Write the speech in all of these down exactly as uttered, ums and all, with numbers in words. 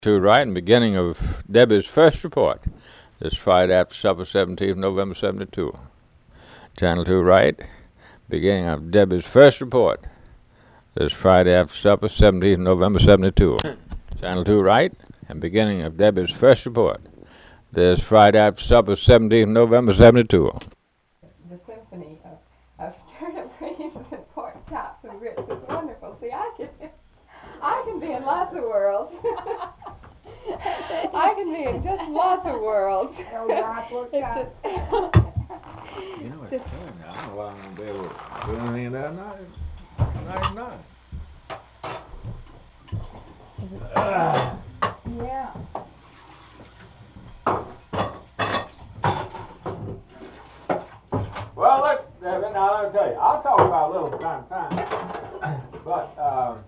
To right and beginning of Debbie's first report this Friday after supper, seventeenth of November, seventy-two. Channel two right, beginning of Debbie's first report this Friday after supper, seventeenth of November, seventy-two. Channel two right, and beginning of Debbie's first report this Friday after supper, seventeenth of November, seventy-two. The symphony of, of turnip greens and pork chops and grits is wonderful. See, I can, I can be in lots of worlds. I can be in just lots of worlds. Oh, God, look It's out. just, You know, it's telling me. I don't know why I'm going to be able to do anything of that night. Night night. Yeah. Well, look, Debbie, now let me tell you. I'll talk about a little time time. But, um,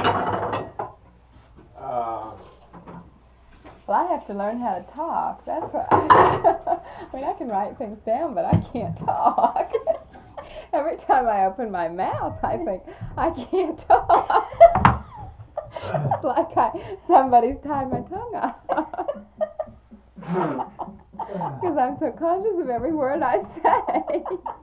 uh, well, I have to learn how to talk. That's what I, I mean, I can write things down, but I can't talk. Every time I open my mouth, I think, I can't talk. It's like I, somebody's tied my tongue off. Because I'm so conscious of every word I say.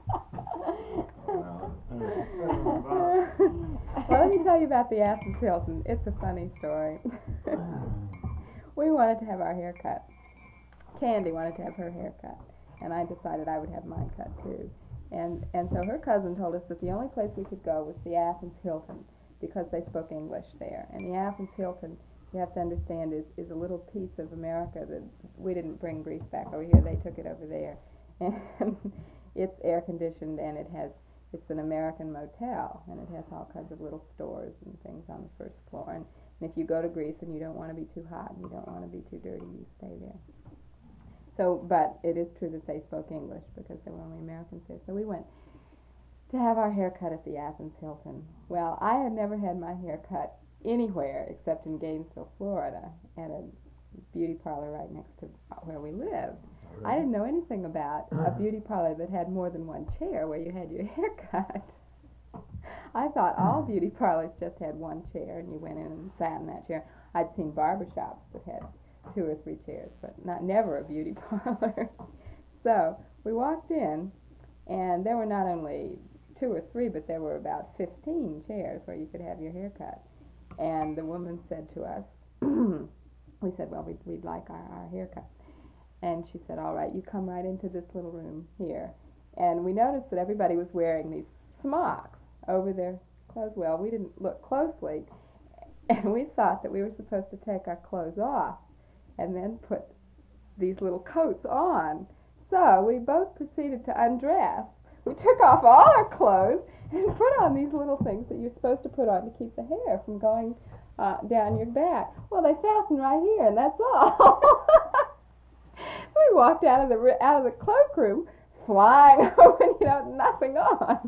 Well, let me tell you about the Athens Hilton. It's a funny story. We wanted to have our hair cut. Candy wanted to have her hair cut, and I decided I would have mine cut too. And and so her cousin told us that the only place we could go was the Athens Hilton because they spoke English there. And the Athens Hilton, you have to understand, is is a little piece of America that we didn't bring Greece back over here. They took it over there, and it's air conditioned, and it has it's an American motel, and it has all kinds of little stores and things on the first floor. And And if you go to Greece and you don't want to be too hot and you don't want to be too dirty, you stay there. So, but it is true that they spoke English because there were only Americans there. So we went to have our hair cut at the Athens Hilton. Well, I had never had my hair cut anywhere except in Gainesville, Florida, at a beauty parlor right next to where we lived. Really? I didn't know anything about a beauty parlor that had more than one chair where you had your hair cut. I thought all beauty parlors just had one chair and you went in and sat in that chair. I'd seen barber shops that had two or three chairs, but not never a beauty parlor. So we walked in, and there were not only two or three, but there were about fifteen chairs where you could have your hair cut. And the woman said to us, we said, well, we'd, we'd like our, our hair cut. And she said, all right, you come right into this little room here. And we noticed that everybody was wearing these smocks over their clothes. Well, we didn't look closely, and we thought that we were supposed to take our clothes off and then put these little coats on. So we both proceeded to undress. We took off all our clothes and put on these little things that you're supposed to put on to keep the hair from going uh, down your back. Well, they fasten right here, and that's all. We walked out of the out of the cloakroom flying over, you know, nothing on.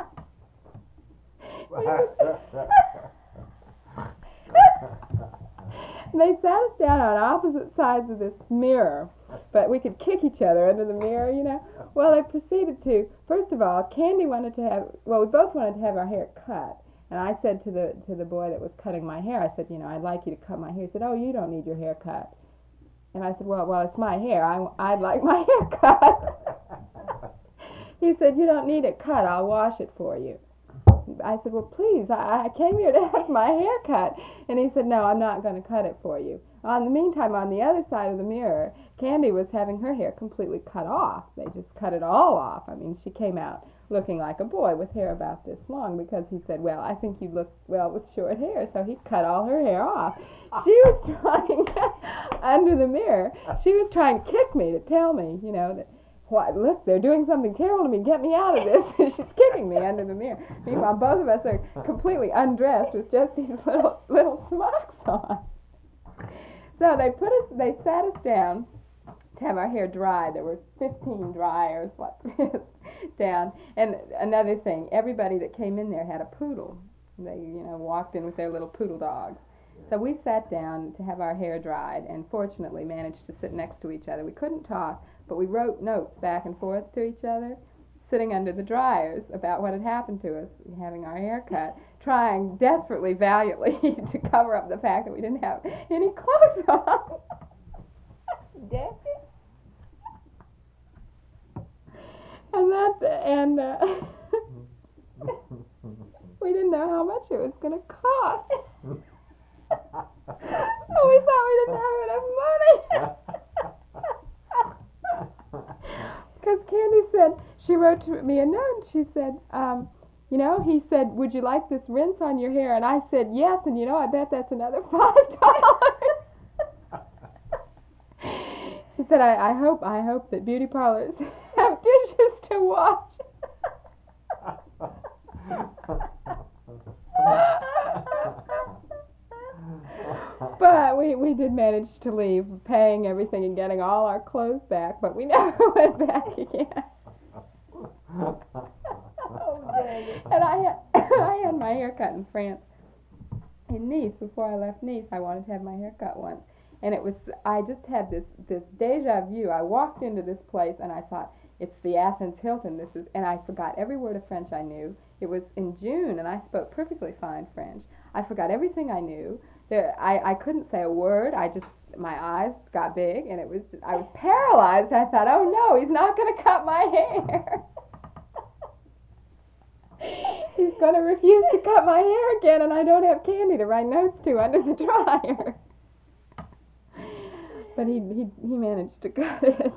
They sat us down on opposite sides of this mirror, but we could kick each other under the mirror, you know. Well, they proceeded to, first of all, Candy wanted to have, well, we both wanted to have our hair cut. And I said to the to the boy that was cutting my hair, I said, you know, I'd like you to cut my hair. He said, oh, you don't need your hair cut. And I said, well, well, it's my hair. I, I'd like my hair cut. He said, you don't need it cut. I'll wash it for you. I said, well, please, I, I came here to have my hair cut. And he said, no, I'm not going to cut it for you. In the meantime, on the other side of the mirror, Candy was having her hair completely cut off. They just cut it all off. I mean, she came out looking like a boy with hair about this long because he said, well, I think you look well with short hair. So he cut all her hair off. She was trying, under the mirror, she was trying to kick me to tell me, you know, that, what, look, they're doing something terrible to me. Get me out of this. She's kicking me under the mirror. Meanwhile, both of us are completely undressed with just these little little smocks on. So they put us, they sat us down to have our hair dried. There were fifteen dryers like this down. And another thing, everybody that came in there had a poodle. They, you know, walked in with their little poodle dogs. So we sat down to have our hair dried and fortunately managed to sit next to each other. We couldn't talk, but we wrote notes back and forth to each other, sitting under the dryers about what had happened to us, having our hair cut, trying desperately, valiantly to cover up the fact that we didn't have any clothes on. Debbie. And that, and uh, we didn't know how much it was going to cost. So we thought we didn't have enough money. Because Candy said, she wrote to me a note, she said, um, you know, he said, would you like this rinse on your hair? And I said, yes, and you know, I bet that's another five dollars. She said, I, I hope I hope that beauty parlors have dishes to wash. But we, we did manage to leave, paying everything and getting all our clothes back, but we never went back again. Oh, dang. And I had, I had my hair cut in France, in Nice. Before I left Nice, I wanted to have my hair cut once. And it was, I just had this, this deja vu. I walked into this place and I thought, it's the Athens Hilton. This is, and I forgot every word of French I knew. It was in June and I spoke perfectly fine French. I forgot everything I knew. There, I, I couldn't say a word. I just, my eyes got big and it was, I was paralyzed. I thought, oh no, he's not going to cut my hair. He's going to refuse to cut my hair again, and I don't have Candy to write notes to under the dryer. But he he he managed to cut it.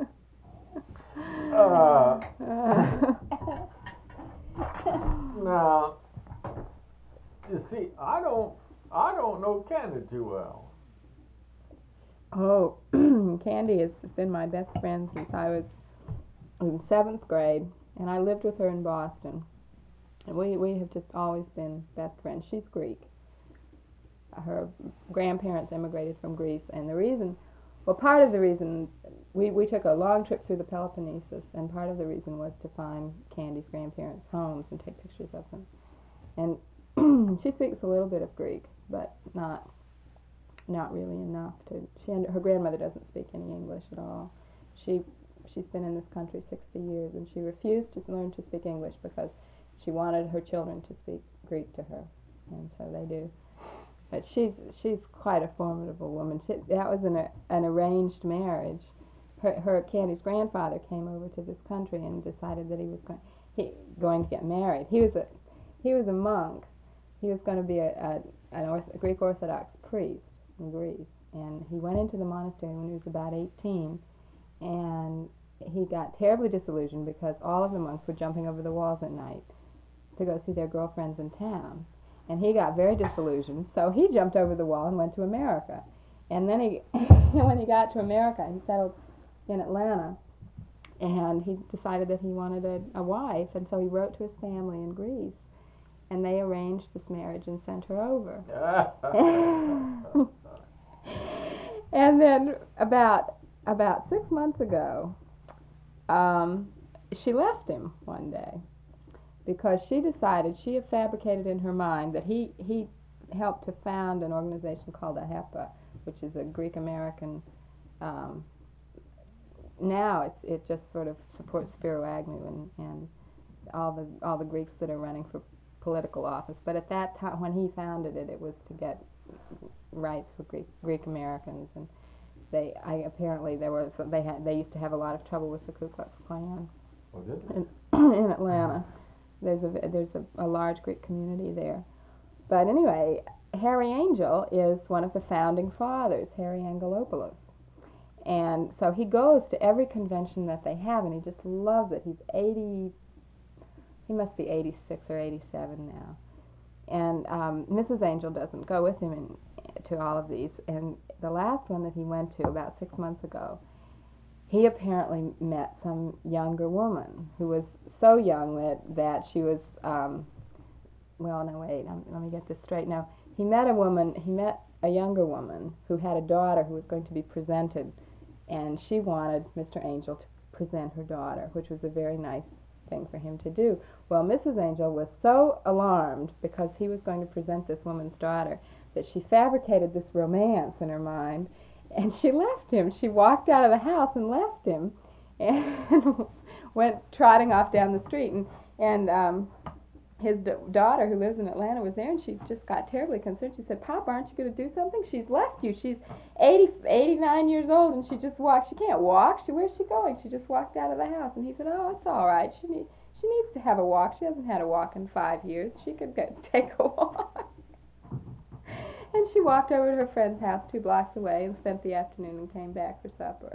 uh, uh. Now, you see, I don't I don't know Candy too well. Oh, Candy has been my best friend since I was in seventh grade, and I lived with her in Boston. And we, we have just always been best friends. She's Greek. Her grandparents immigrated from Greece, and the reason, well, part of the reason, we, we took a long trip through the Peloponnesus, and part of the reason was to find Candy's grandparents' homes and take pictures of them. And she speaks a little bit of Greek, but not not really enough to. She her grandmother doesn't speak any English at all. She she's been in this country sixty years, and she refused to learn to speak English because she wanted her children to speak Greek to her, and so they do. But she's she's quite a formidable woman. She, that was an an arranged marriage. Her, her Candy's grandfather came over to this country and decided that he was going he going to get married. He was a he was a monk. He was going to be a, a an orth, a Greek Orthodox priest in Greece, and he went into the monastery when he was about eighteen, and he got terribly disillusioned because all of the monks were jumping over the walls at night to go see their girlfriends in town. And he got very disillusioned, so he jumped over the wall and went to America. And then he, when he got to America, he settled in Atlanta, and he decided that he wanted a, a wife, and so he wrote to his family in Greece, and they arranged this marriage and sent her over. And then about about six months ago, um, she left him one day, because she decided, she had fabricated in her mind that he, he helped to found an organization called A H E P A, which is a Greek-American, um, now it's, it just sort of supports Spiro Agnew and, and all the all the Greeks that are running for political office. But at that time, when he founded it, it was to get rights for Greek, Greek-Americans, and they, I, apparently there was, they had, they used to have a lot of trouble with the Ku Klux Klan Oh, did they? in, in Atlanta. There's a there's a, a large Greek community there. But anyway, Harry Angel is one of the founding fathers, Harry Angelopoulos. And so he goes to every convention that they have, and he just loves it. He's eighty, he must be eighty-six or eighty-seven now. And um, Missus Angel doesn't go with him in, to all of these. And the last one that he went to about six months ago, he apparently met some younger woman who was so young that, that she was, um, well, no, wait, um, let me get this straight now. He met a woman, he met a younger woman who had a daughter who was going to be presented, and she wanted Mister Angel to present her daughter, which was a very nice thing for him to do. Well, Missus Angel was so alarmed because he was going to present this woman's daughter that she fabricated this romance in her mind, and she left him. She walked out of the house and left him, and went trotting off down the street. And, and um, his d- daughter, who lives in Atlanta, was there, and she just got terribly concerned. She said, "Pop, aren't you going to do something? She's left you. She's eighty, eighty-nine years old, and she just walked. She can't walk. She Where's she going? She just walked out of the house." And he said, "Oh, it's all right. She needs she needs to have a walk. She hasn't had a walk in five years. She could go take a walk." And she walked over to her friend's house two blocks away and spent the afternoon and came back for supper.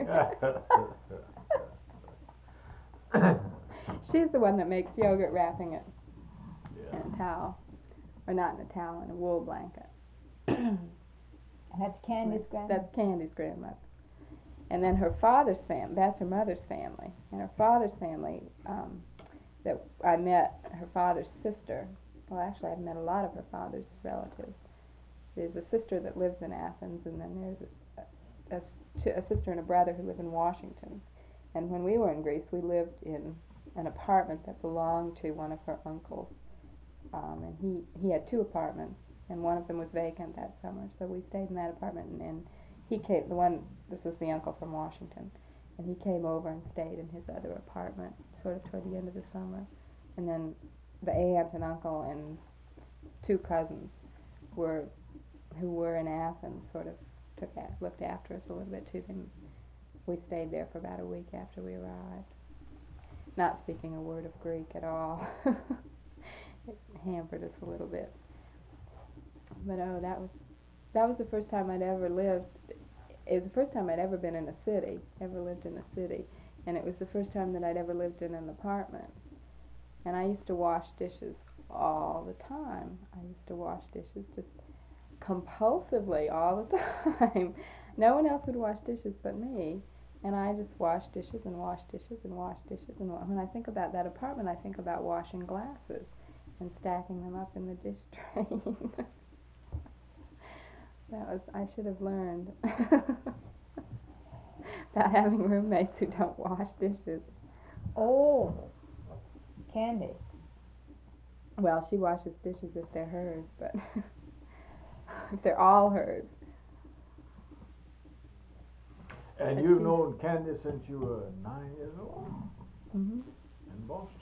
She's the one that makes yogurt wrapping it Yeah. in a towel, or not in a towel, in a wool blanket. And that's Candy's grandmother? That's Candy's grandmother. And then her father's family, that's her mother's family. And her father's family, um, that I met her father's sister. Well, actually, I've met a lot of her father's relatives. There's a sister that lives in Athens, and then there's a, a, a sister and a brother who live in Washington. And when we were in Greece, we lived in an apartment that belonged to one of her uncles. Um, and he, he had two apartments, and one of them was vacant that summer. So we stayed in that apartment, and, and he came, the one, this was the uncle from Washington, and he came over and stayed in his other apartment sort of toward the end of the summer. And then the aunt and uncle and two cousins were, who were in Athens, sort of took a, looked after us a little bit too. And we stayed there for about a week after we arrived, not speaking a word of Greek at all. It hampered us a little bit. But oh, that was that was the first time I'd ever lived. It was the first time I'd ever been in a city, ever lived in a city, and it was the first time that I'd ever lived in an apartment. And I used to wash dishes all the time. I used to wash dishes just compulsively all the time. No one else would wash dishes but me, and I just washed dishes and washed dishes and washed dishes. And wa- when I think about that apartment, I think about washing glasses and stacking them up in the dish tray. That was, I should have learned about having roommates who don't wash dishes. Oh, Candy. Well, she washes dishes if they're hers, but if they're all hers. And But you've she- known Candy since you were nine years old Mm-hmm. in Boston.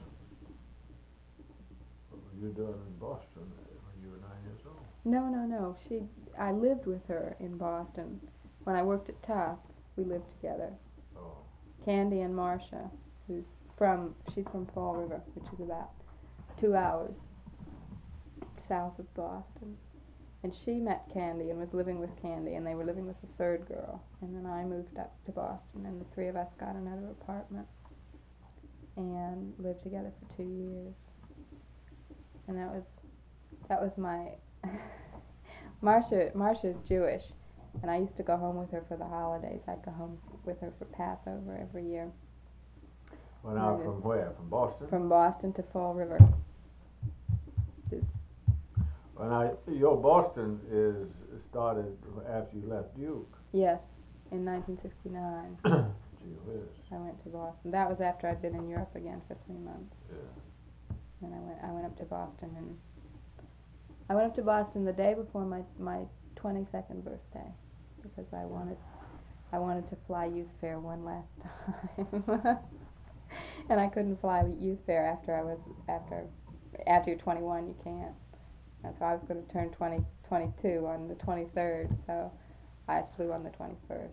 What were you doing in Boston when you were nine years old? No, no, no. She, I lived with her in Boston. When I worked at Tufts, we lived together. Oh. Candy and Marcia, who's from, she's from Fall River, which is about two hours south of Boston. And she met Candy and was living with Candy, and they were living with a third girl. And then I moved up to Boston, and the three of us got another apartment and lived together for two years. And that was, that was my, Marcia, Marcia's Jewish, and I used to go home with her for the holidays. I'd go home with her for Passover every year. Went out Right. from where? From Boston? From Boston to Fall River. Just When I, your Boston is started after you left Duke. Yes, in nineteen sixty-nine, Gee whiz. I went to Boston. That was after I'd been in Europe again for three months. Yeah. And I went, I went up to Boston, and I went up to Boston the day before my my twenty-second birthday, because I wanted, I wanted to fly Youth Fair one last time, and I couldn't fly Youth Fair after I was after after you're twenty-one, you can't. And so I was going to turn twenty, twenty-two on the twenty-third, so I flew on the twenty-first.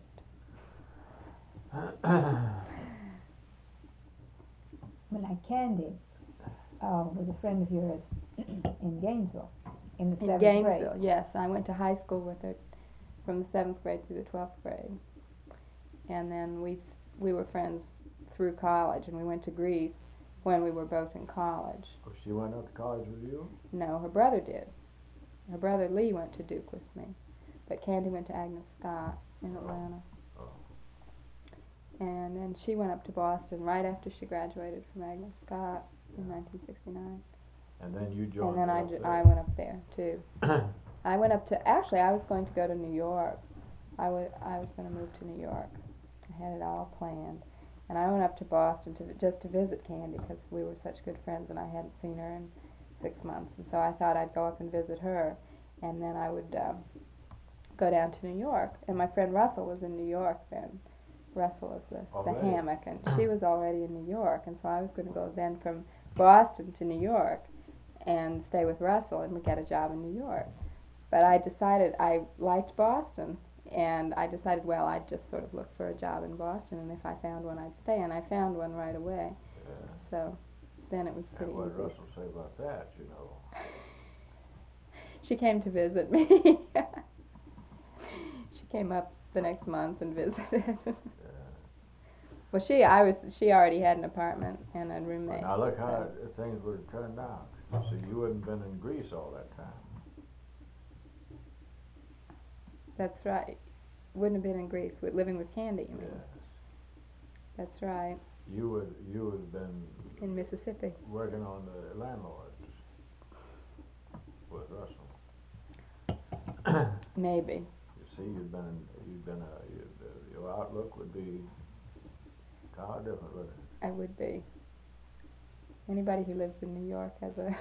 Well, like Candy uh, was a friend of yours in Gainesville, in the In seventh Gainesville, grade. yes. I went to high school with her from the seventh grade through the twelfth grade. And then we we were friends through college, and we went to Greece when we were both in college. Oh, she went up to college with you? No, her brother did. Her brother Lee went to Duke with me, but Candy went to Agnes Scott in Atlanta. Oh. And then she went up to Boston right after she graduated from Agnes Scott in nineteen sixty-nine. And then you joined And then her I, up ju- there. I went up there too. I went up to, actually I was going to go to New York. I wa- I was going to move to New York. I had it all planned. And I went up to Boston to just to visit Candy, because we were such good friends and I hadn't seen her in six months. And so I thought I'd go up and visit her, and then I would um, go down to New York. And my friend Russell was in New York then. Russell is the, the Already? hammock, and she was already in New York. And so I was going to go then from Boston to New York and stay with Russell and get a job in New York. But I decided I liked Boston, and I decided, well, I'd just sort of look for a job in Boston, and if I found one, I'd stay, and I found one right away. Yeah. So then it was pretty And what did easy. Russell say about that, you know? She came to visit me. She came up the next month and visited. Yeah. Well, she, I was, she already had an apartment and a roommate. Now look how so. it, things would have turned out. So you wouldn't been in Greece all that time. That's right. Wouldn't have been in Greece with living with Candy, you mean? Yes. That's right. You would you would have been In Mississippi. working on the landlords with Russell. Maybe. You see, you'd been you'd been a you'd, uh, your outlook would be how different, wouldn't it? I would be. Anybody who lives in New York has a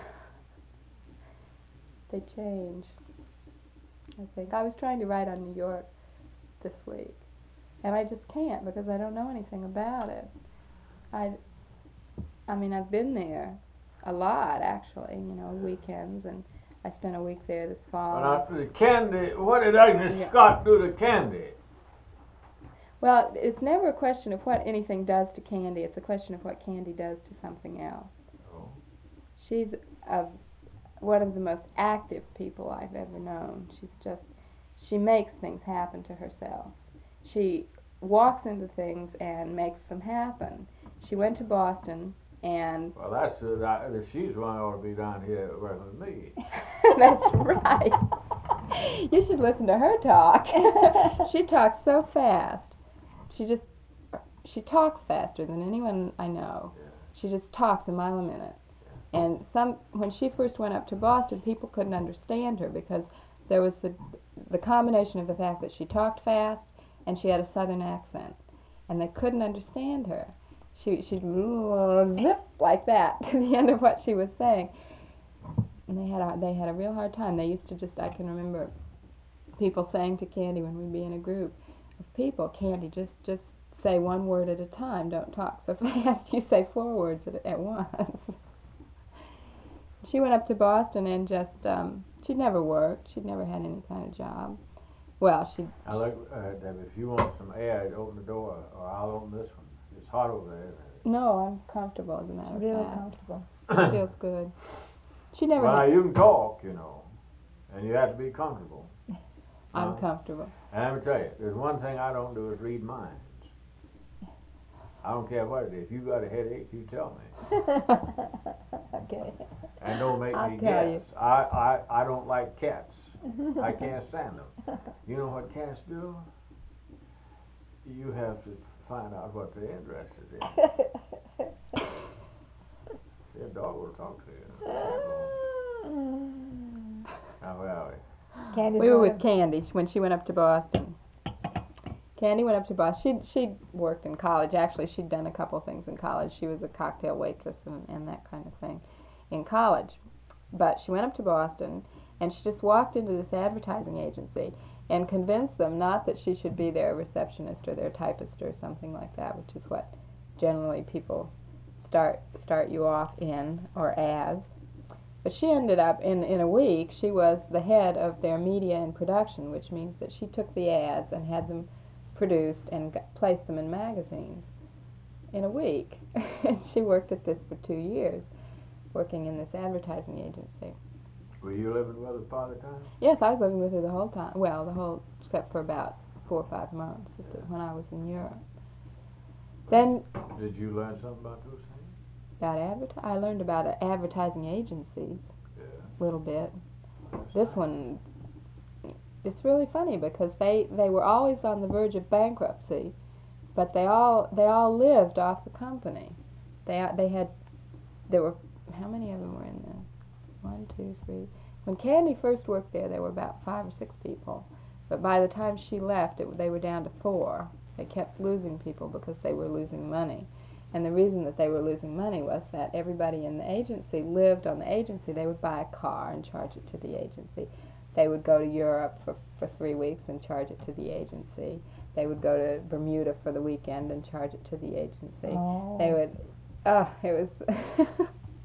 they change. I think I was trying to write on New York this week, and I just can't because I don't know anything about it. I, I mean, I've been there a lot actually. You know, weekends, and I spent a week there this fall. But after the Candy, what did Agnes Yeah. Scott do to Candy? Well, it's never a question of what anything does to Candy. It's a question of what Candy does to something else. Oh. She's a, one of the most active people I've ever known. She's just, she makes things happen to herself. She walks into things and makes them happen. She went to Boston and... Well, that's uh, that, she's one who ought to be down here working with me. That's right. You should listen to her talk. She talks so fast. She just, she talks faster than anyone I know. Yeah. She just talks a mile a minute. And some, when she first went up to Boston, people couldn't understand her because there was the the combination of the fact that she talked fast and she had a southern accent, and they couldn't understand her. She she'd zip like that to the end of what she was saying, and they had a, they had a real hard time. They used to just, I can remember people saying to Candy when we'd be in a group of people, Candy, just just say one word at a time. Don't talk so fast. You say four words at at once. She went up to Boston and just, um, she'd never worked. She'd never had any kind of job. Well, she... Now look, uh, Debbie, if you want some air, open the door, or I'll open this one. It's hot over there, isn't it? No, I'm comfortable, as a matter of Really fact. comfortable. It feels good. She never Well, had... you can talk, you know, and you have to be comfortable. I'm Huh? comfortable. And let me tell you, there's one thing I don't do is read minds. I don't care what it is. If you got a headache, you tell me. Okay. And don't make I'll me tell guess. you. I, I, I don't like cats. I can't stand them. You know what cats do? You have to find out what they're interested in. Your dog will talk to you. Now, where are we? Candy's We were going with Candy when she went up to Boston. Candy went up to Boston. She'd, she'd worked in college. Actually, she'd done a couple of things in college. She was a cocktail waitress and, and that kind of thing in college. But she went up to Boston, and she just walked into this advertising agency and convinced them not that she should be their receptionist or their typist or something like that, which is what generally people start start you off in or as. But she ended up, in, in a week, she was the head of their media and production, which means that she took the ads and had them produced and got, placed them in magazines in a week. And she worked at this for two years, working in this advertising agency. Were you living with her part of the time? Yes, I was living with her the whole time. Well, the whole, except for about four or five months when I was in Europe. Then, Did you learn something about those things? about adverti- I learned about uh, advertising agencies Yeah. a little bit. This one, it's really funny because they, they were always on the verge of bankruptcy, but they all they all lived off the company. They they had there were how many of them were in there? One, two, three. When Candy first worked there, there were about five or six people, but by the time she left, it, they were down to four. They kept losing people because they were losing money. And the reason that they were losing money was that everybody in the agency lived on the agency. They would buy a car and charge it to the agency. They would go to Europe for, for three weeks and charge it to the agency. They would go to Bermuda for the weekend and charge it to the agency. Oh. They would, oh, it was,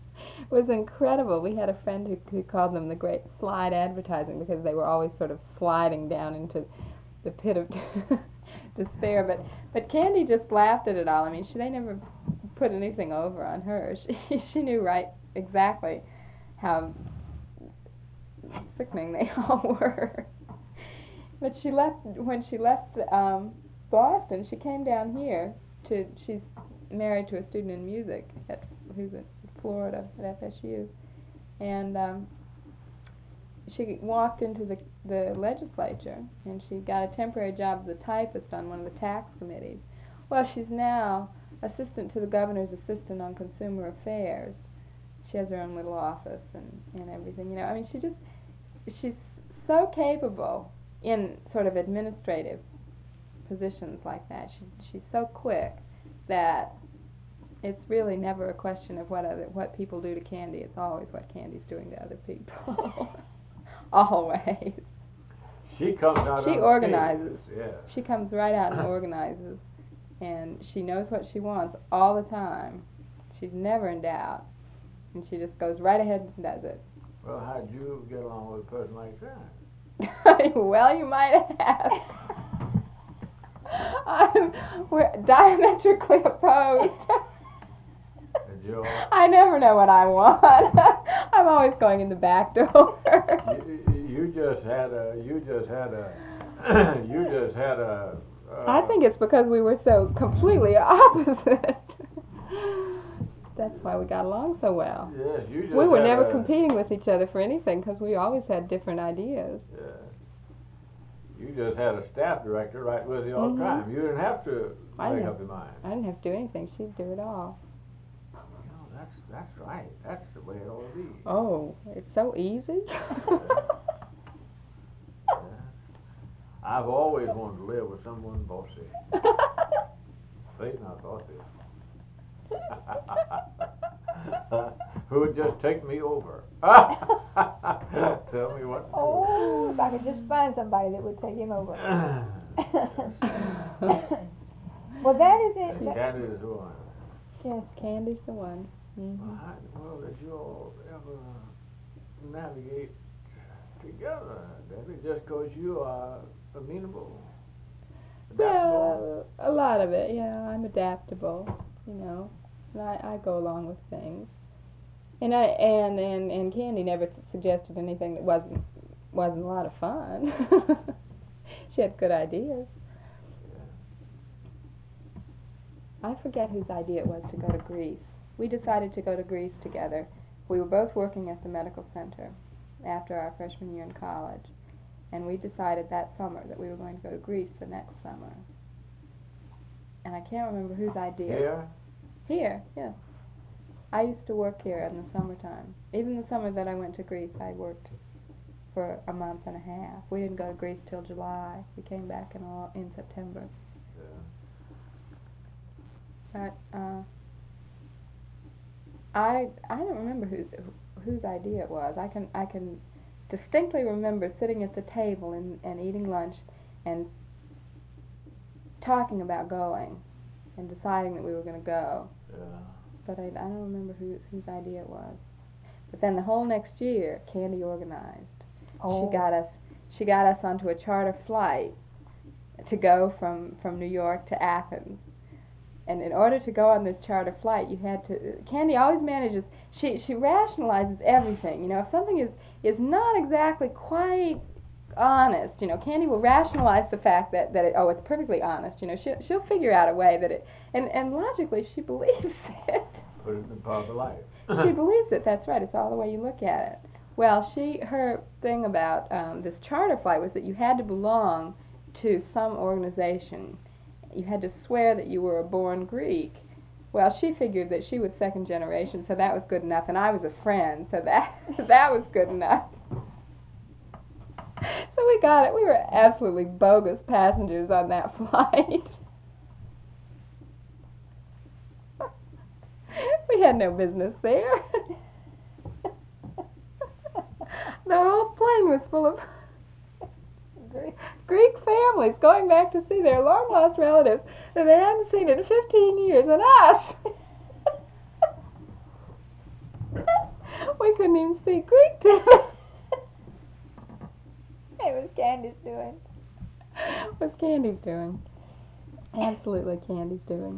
was incredible. We had a friend who, who called them the great slide advertising because they were always sort of sliding down into the pit of despair. But but Candy just laughed at it all. I mean, she, they never put anything over on her. She she knew right exactly how sickening they all were. But she left when she left um, Boston. She came down here to. She's married to a student in music at who's in Florida at F S U, and um, she walked into the the legislature and she got a temporary job as a typist on one of the tax committees. Well, she's now assistant to the governor's assistant on consumer affairs. She has her own little office and and everything. You know, I mean, she just she's so capable in sort of administrative positions like that. She she's so quick that it's really never a question of what other what people do to Candy. It's always what Candy's doing to other people. Always. She comes out. She on organizes. Yeah. She comes right out and organizes, and she knows what she wants all the time. She's never in doubt, and she just goes right ahead and does it. Well, how'd you get along with a person like that? Well, you might ask. I'm, we're diametrically opposed. I never know what I want. I'm always going in the back door. you, you just had a. You just had a. you just had a. Uh, I think it's because we were so completely opposite. That's why we got along so well. Yes, you just we were had never a, competing with each other for anything because we always had different ideas. Yeah. You just had a staff director right with you all mm-hmm. the time. You didn't have to I make didn't, up your mind. I didn't have to do anything. She'd do it all. No, that's that's right. That's the way it ought to be. Oh, it's so easy. Yeah. Yeah. I've always wanted to live with someone bossy. Faith not bossy. Who would just take me over. Tell me what to Oh, if I could just find somebody that would take him over. Well, that is it. That, Candy is the one. Yes, Candy's the one. Mm-hmm. Well, how in the world did you all ever navigate together, Debbie? Just because you are amenable? Adaptable? Well, a lot of it, yeah. I'm adaptable, you know. And I, I go along with things. And I and, and, and Candy never suggested anything that wasn't wasn't a lot of fun. She had good ideas. Yeah. I forget whose idea it was to go to Greece. We decided to go to Greece together. We were both working at the medical center after our freshman year in college. And we decided that summer that we were going to go to Greece the next summer. And I can't remember whose idea. Here? Here, yes. I used to work here in the summertime. Even the summer that I went to Greece, I worked for a month and a half. We didn't go to Greece till July. We came back in all, in September. Yeah. But uh, I I don't remember whose whose idea it was. I can I can distinctly remember sitting at the table and, and eating lunch and talking about going and deciding that we were going to go. Yeah. But I, I don't remember who, whose idea it was. But then the whole next year, Candy organized. Oh. She got us. She got us onto a charter flight to go from, from New York to Athens. And in order to go on this charter flight, you had to. Candy always manages. She she rationalizes everything. You know, if something is is not exactly quite honest, you know, Candy will rationalize the fact that that it, oh, it's perfectly honest. You know, she she'll figure out a way that it and and logically she believes it. Put it in the proper light. She believes it. That's right. It's all the way you look at it. Well, she her thing about um, this charter flight was that you had to belong to some organization. You had to swear that you were a born Greek. Well, she figured that she was second generation, so that was good enough, and I was a friend, so that that was good enough. So we got it. We were absolutely bogus passengers on that flight. We had no business there. The whole plane was full of Greek families going back to see their long-lost relatives that they hadn't seen in fifteen years, and us. We couldn't even speak Greek to them. It was Candy's doing. What's Candy's doing? Absolutely Candy's doing.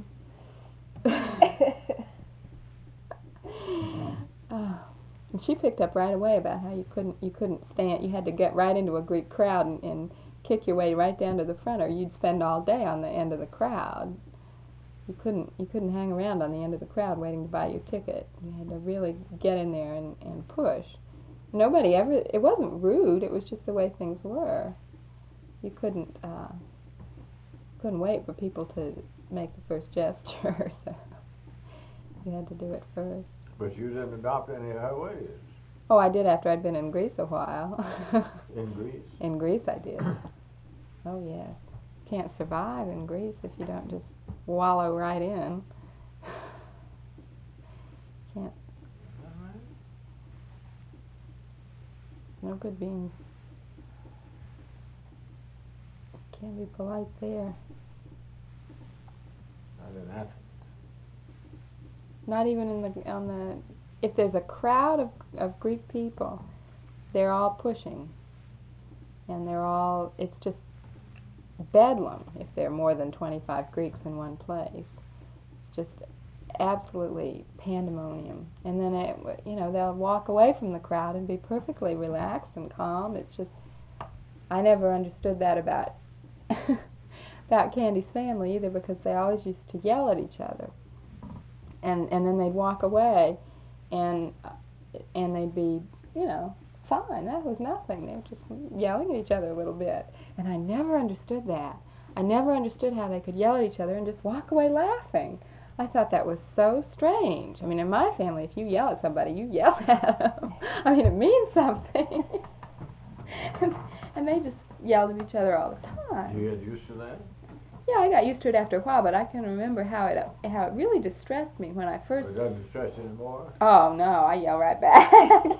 Oh. And she picked up right away about how you couldn't you couldn't stand, you had to get right into a Greek crowd and, and kick your way right down to the front, or you'd spend all day on the end of the crowd. You couldn't you couldn't hang around on the end of the crowd waiting to buy your ticket. You had to really get in there and, and push. Nobody ever, it wasn't rude, it was just the way things were. You couldn't uh, couldn't wait for people to make the first gesture, so you had to do it first. But you didn't adopt any of her ways. Oh, I did after I'd been in Greece a while. In Greece? In Greece I did. Oh, yes. Can't survive in Greece if you don't just wallow right in. Can't. No good being. Can't be polite there. Not in Athens. Not even in the on the. If there's a crowd of of Greek people, they're all pushing, and they're all. It's just bedlam if there are more than twenty-five Greeks in one place. It's just absolutely pandemonium. And then it, you know, they'll walk away from the crowd and be perfectly relaxed and calm. It's just, I never understood that about about Candy's family either, because they always used to yell at each other, and and then they'd walk away, and and they'd be, you know, fine. That was nothing. They were just yelling at each other a little bit, and I never understood that. I never understood how they could yell at each other and just walk away laughing. I thought that was so strange. I mean, in my family, if you yell at somebody, you yell at them. I mean, it means something. and, and they just yelled at each other all the time. You get used to that? Yeah, I got used to it after a while, but I can remember how it how it really distressed me when I first. It doesn't distress you anymore? Oh no, I yell right back.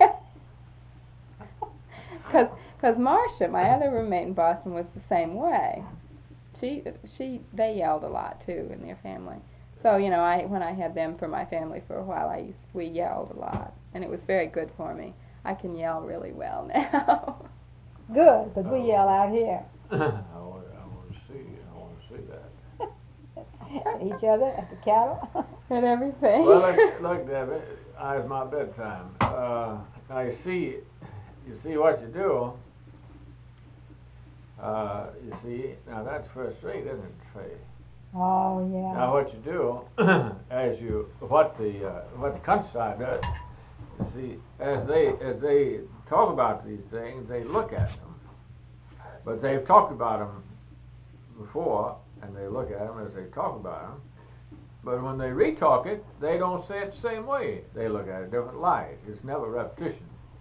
Because because Marcia, my other roommate in Boston, was the same way. She she they yelled a lot too in their family. So you know, I when I had them for my family for a while, I used, we yelled a lot, and it was very good for me. I can yell really well now. Good, because we yell out here. I want, I want to see, I want to see that. At each other, at the cattle. And everything. Well, look, look, Debbie, uh, it's my bedtime. Uh, now you see, you see what you do. Uh, you see, now that's first rate, isn't it, Trey? Oh yeah. Now what you do, as you, what the uh, what the countryside does, you see, as they as they talk about these things, they look at them, but they've talked about them before, and they look at them as they talk about them. But when they re-talk it, they don't say it the same way. They look at it different light. It's never repetition.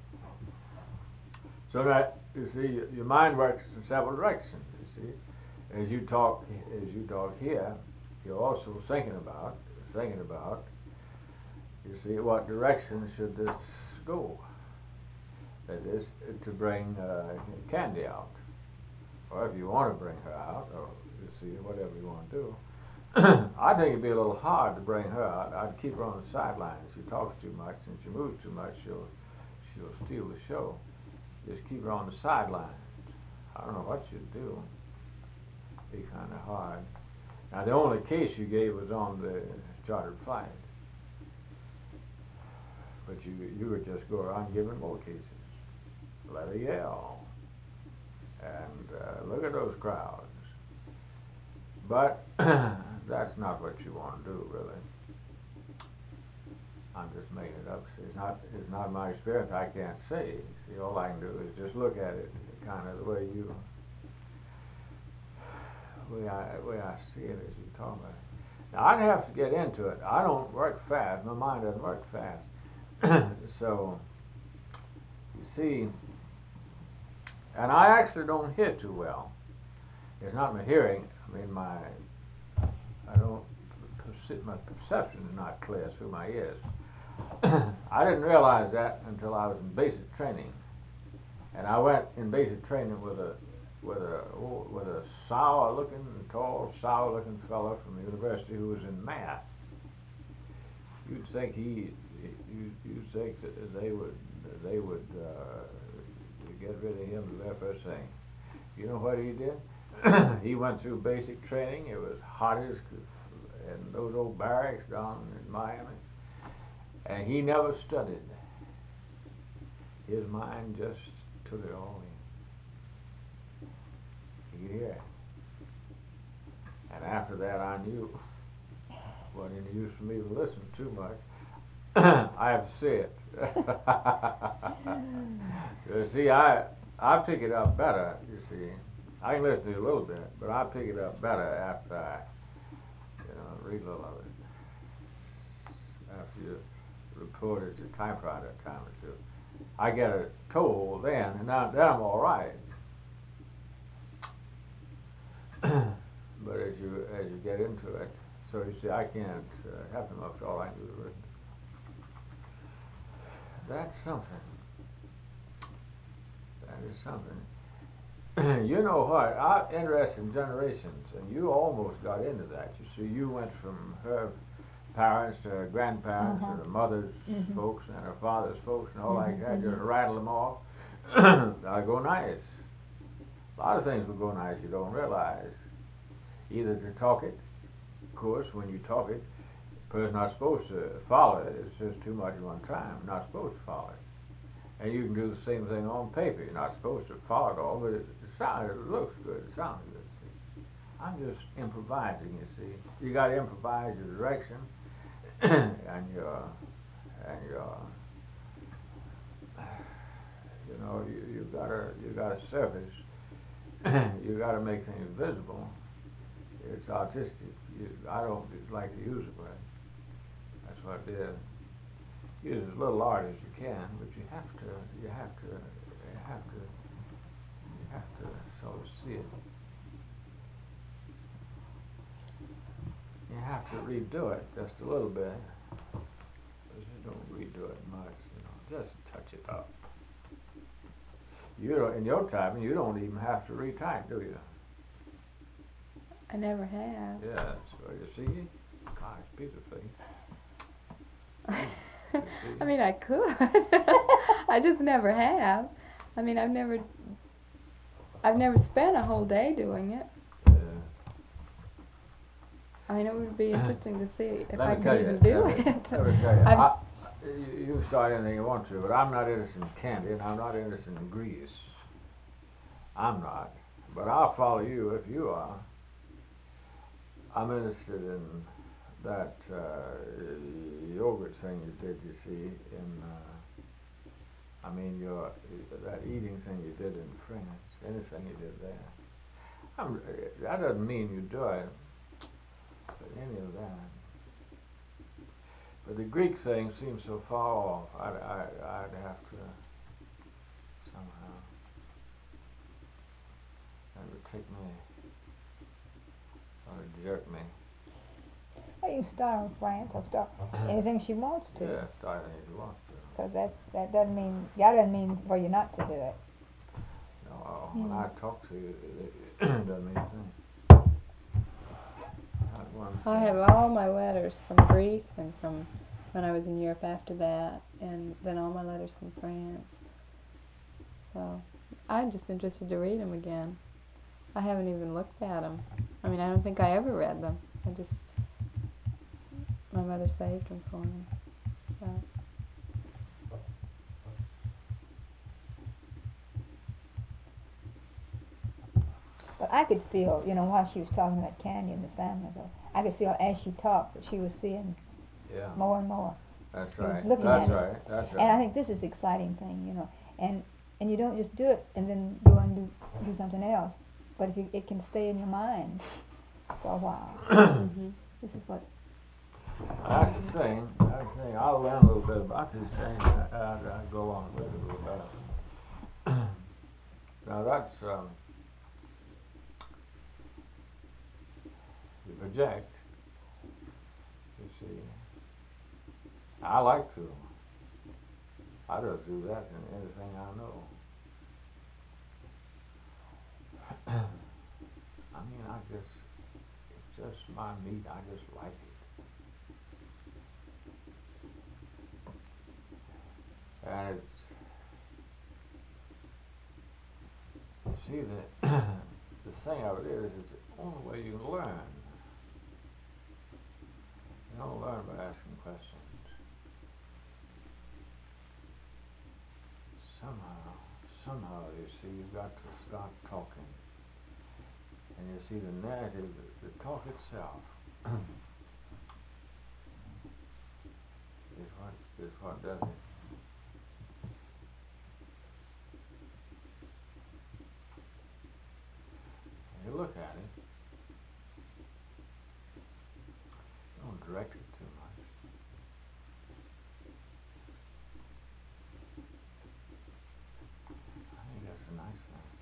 So that you see, your mind works in several directions. You see. As you talk, as you talk here, you're also thinking about, thinking about. You see, what direction should this go? That is to bring uh, Candy out, or if you want to bring her out, or you see, whatever you want to do. I think it'd be a little hard to bring her out. I'd keep her on the sidelines. She talks too much, and she moves too much. She'll, she'll steal the show. Just keep her on the sidelines. I don't know what you'd do. Be kind of hard. Now the only case you gave was on the chartered flight, but you you would just go around giving more cases. Let her yell, and uh, look at those crowds. But that's not what you want to do, really. I'm just making it up. It's not it's not my experience. I can't say. See, all I can do is just look at it, kind of the way you. The way I, the way I see it as you talk about it. Now, I'd have to get into it. I don't work fast. My mind doesn't work fast. So, you see, and I actually don't hear too well. It's not my hearing. I mean, my, I don't, my perception is not clear through my ears. I didn't realize that until I was in basic training. And I went in basic training with a with a with a sour-looking, tall, sour-looking fellow from the university who was in math. You'd think he, you you'd think that they would they would uh, get rid of him the very first thing. You know what he did? He went through basic training. It was hot as in those old barracks down in Miami, and he never studied. His mind just took it all in. You could hear it. And after that, I knew it wasn't any use for me to listen too much. I have to see it. You see, I I pick it up better. You see, I can listen to it a little bit, but I pick it up better after I, you know, read a little of it. After you report it to typewriter a time or two, I get a toehold then, and now then I'm all right. But as you as you get into it, so you see, I can't uh, help him much. All I do is listen. That's something. That is something. You know what? I'm interested in generations, and you almost got into that. You see, you went from her parents to her grandparents Uh-huh. to her mother's Mhm. folks and her father's folks and all Mhm, like that. mhm. Just rattle them off. That'll go nice. A lot of things will go nice you don't realize. Either to talk it, of course, when you talk it, the person's not supposed to follow it. It's just too much at one time. You're not supposed to follow it. And you can do the same thing on paper. You're not supposed to follow it all, but it, it sounds, it looks good. It sounds good. See? I'm just improvising. You see, you got to improvise your direction and your and your. You know, you you gotta you gotta surface. You gotta make things visible. It's artistic. You, I don't like to use it, but that's what I did. Use as little art as you can, but you have to, you have to, you have to, you have to sort of see it. You have to redo it just a little bit, but you don't redo it much. You know, just touch it up. You don't, in your typing, you don't even have to retype, do you? I never have. Yeah, so you see, gosh, beautifully. I mean, I could. I just never have. I mean, I've never, I've never spent a whole day doing it. Yeah. I mean, it would be interesting to see if Let I me tell could you, even do let me, it. let me tell you, I'm- I, you, you can start anything you want to, but I'm not interested in candy, and I'm not interested in grease. I'm not, but I'll follow you if you are. I'm interested in that uh, yogurt thing you did, you see, in, uh, I mean, your that eating thing you did in France, anything you did there. I'm, that doesn't mean you do it, but any of that. But the Greek thing seems so far off, I'd, I, I'd have to somehow, that would take me, sort of jerk me. Well, you start in France or start anything she wants to. Yeah, start anything you want to. Because that, that doesn't mean, that doesn't mean for you not to do it. No, Hmm. when I talk to you, it, it doesn't mean a thing. Not one I thing. have all my letters from Greece and from when I was in Europe after that, and then all my letters from France. So I'm just interested to read them again. I haven't even looked at them. I mean, I don't think I ever read them. I just, my mother saved them for me. So. But I could feel, you know, while she was talking about Candy and the family, though, I could feel as she talked that she was seeing Yeah, more and more. that's she was right. looking That's at it. right. That's right. And I think this is the exciting thing, you know. And and you don't just do it and then go and do, do something else. But if you, it can stay in your mind for a while. Mm-hmm. This is what. That's the thing. That's the thing. I'll learn a little bit about these things as I go on with it a little better. Now that's um, you project. You see, I like to. I just do that in anything I know. I mean, I just, it's just my meat. I just like it. And it's, see, the, the thing of it is, it's the only way you can learn. You don't learn by asking questions. Somehow, somehow, you see, you've got to start talking. And you see the narrative, the, the talk itself, is what, is what does it. You look at it, don't direct it too much. I think that's a nice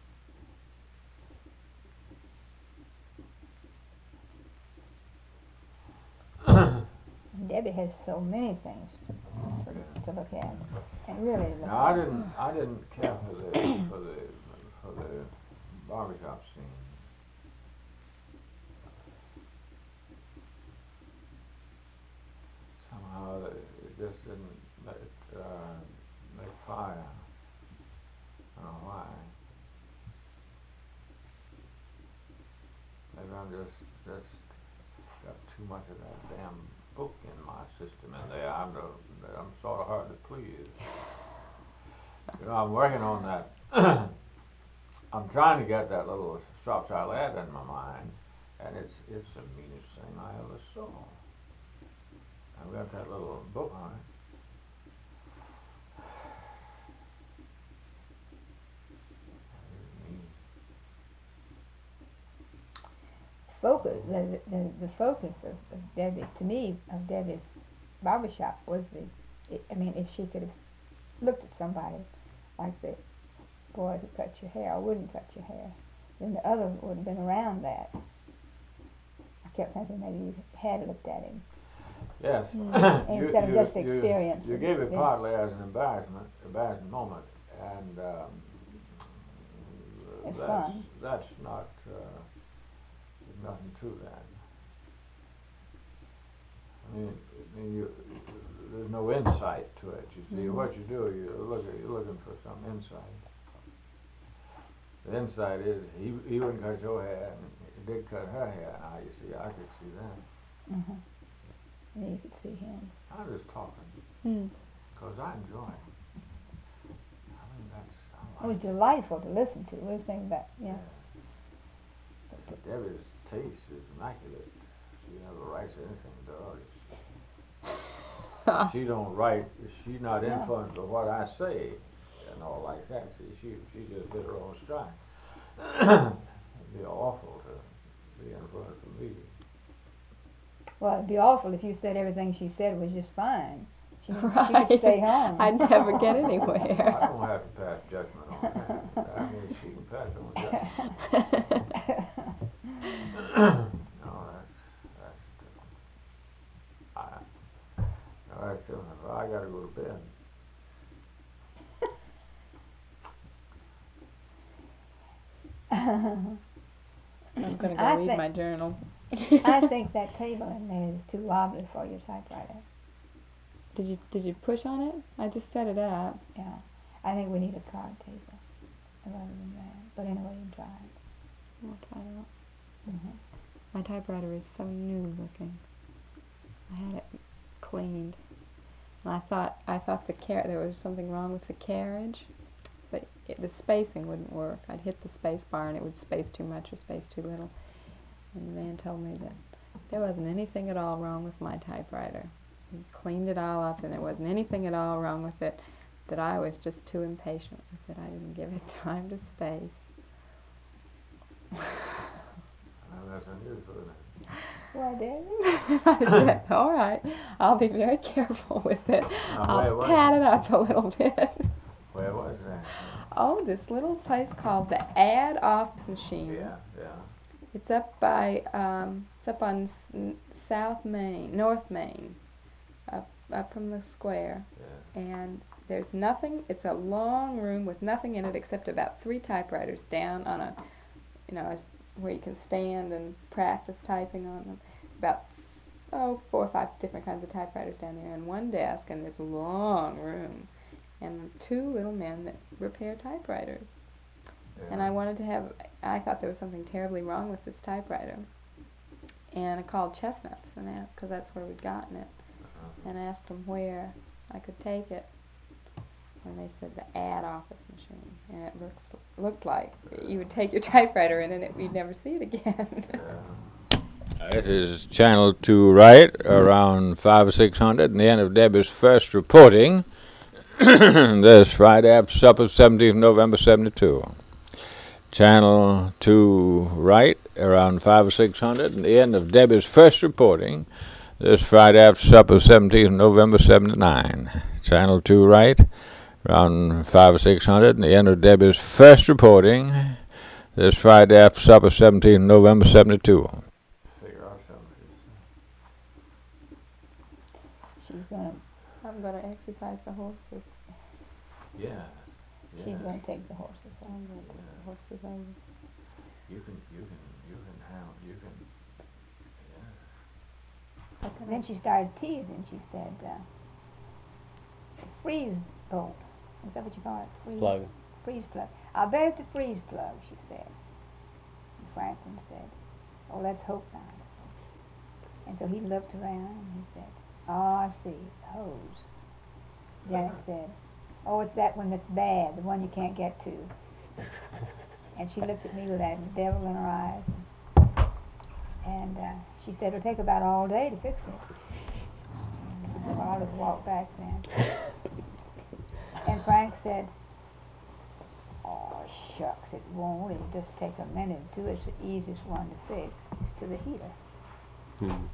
thing. Debbie has so many things to, to look at, and really. Look Now I at. didn't, I didn't care for the, for the, for the barbershop scene. Somehow it just didn't let it, uh, make fire. I don't know why. Maybe I'm just, just got too much of that damn book in my system in there. I'm, the, I'm sort of hard to please. You know, I'm working on that. I'm trying to get that little Shropshire Lad in my mind, and it's it's the meanest thing I ever saw. I've got that little book on it. Focus, the, the, the focus of, of Debbie, to me, of Debbie's barbershop was the, it, I mean, if she could have looked at somebody like the boy who cut your hair or wouldn't cut your hair, then the other would have been around that. I kept thinking maybe you had looked at him. Yes. Mm. you, Instead of you, just you, experience. You gave it yeah. partly as an embarrassment, embarrassing moment, and um, It's that's fun. that's not. Uh, There's nothing to that. I mean, I mean, you, there's no insight to it. You see, mm-hmm. what you do, you look, you're looking for some insight. The insight is he he wouldn't cut your hair, and he did cut her hair. Now you see, I could see that. Mm-hmm. And you could see him. I'm just talking Mm. because I enjoy it. I mean, that's. I It was like it. delightful to listen to. What do you think about? Yeah. Yeah. Debbie's taste is immaculate. She never writes anything dirty. She don't write. She's not Yeah. influenced by what I say and all like that. See, she she just did her own stride. It'd be awful to be influenced by me. Well, it'd be awful if you said everything she said was just fine. She, Right. she could stay home. I'd never get anywhere. I don't have to pass judgment on that. I mean, she can pass on judgment. No, that's that's different. I, no, that's different. Well, I gotta go to bed. I'm gonna go I read think- my journal. I think that table in there is too wobbly for your typewriter. Did you did you push on it? I just set it up. Yeah. I think we need a card table rather than that. But anyway, you try it. We'll try it out. Mm-hmm. My typewriter is so new looking. I had it cleaned. And I thought I thought the car there was something wrong with the carriage, but it, the spacing wouldn't work. I'd hit the space bar and it would space too much or space too little. And the man told me that there wasn't anything at all wrong with my typewriter. He cleaned it all up and there wasn't anything at all wrong with it, that I was just too impatient with it. I didn't give it time to space. Well, that's unusual, isn't it? Why, David? I said, all right, I'll be very careful with it. Now, where I'll was pat it? it up a little bit. Where was that? Oh, this little place called the Ad Office Machine. Yeah, yeah. It's up by, um, it's up on s- South Main, North Main, up up from the square. Yeah. And there's nothing. It's a long room with nothing in it except about three typewriters down on a, you know, a, where you can stand and practice typing on them. About oh four or five different kinds of typewriters down there, and one desk in this long room. and two little men that repair typewriters. Yeah. And I wanted to have, I thought there was something terribly wrong with this typewriter. And I called Chestnuts, and asked, because that's where we'd gotten it, Uh-huh. and asked them where I could take it. And they said the ad office machine. And it looks, looked like you would take your typewriter in and it, you'd never see it again. Yeah. It is channel two right, around five or six hundred, and the end of Debbie's first reporting this Friday after supper, seventeenth of November, seventy-two. Channel two right, around five or six hundred, and the end of Debbie's first reporting this Friday after supper, seventeenth of November, seventy-nine. Channel two right, around five or six hundred, and the end of Debbie's first reporting this Friday after supper, seventeenth of November, seventy-two. Figure out something. She's gonna, I'm going to exercise the horses. Yeah. she's Yeah. gonna take the horses I'm home. going to take the horses over. You can, you can, you can handle, you can, yeah. And then she started teasing. She said, uh, freeze bolt. Is that what you call it? Freeze Plug. Freeze plug. I'll bet it's a freeze plug, she said. And Franklin said, oh, let's hope not. And so he looked around and he said, oh, I see, hose. Janet said, oh, it's that one that's bad, the one you can't get to. And she looked at me with that devil in her eyes. And uh, she said, it'll take about all day to fix it. And I'll just walk back then. And Frank said, oh, shucks, it won't. It'll just take a minute or two. It's the easiest one to fix. It's to the heater. Hmm.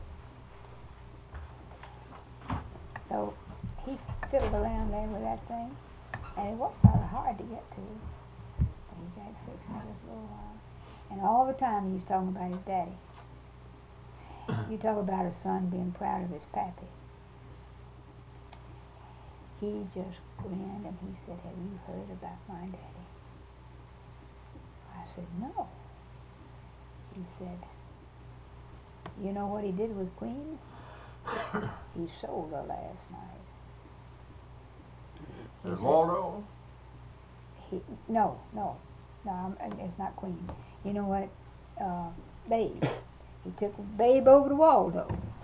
So he fiddled around there with that thing, and it was rather hard to get to. But he got it fixed in just a little while. And all the time he was talking about his daddy. You talk about a son being proud of his pappy. He just grinned and he said, have you heard about my daddy? I said, no. He said, you know what he did with Queen? He sold her last night. He Is said- Waldo? He, no, no, no, I'm, it's not Queen. You know what? Uh, Babe. He took Babe over to Waldo.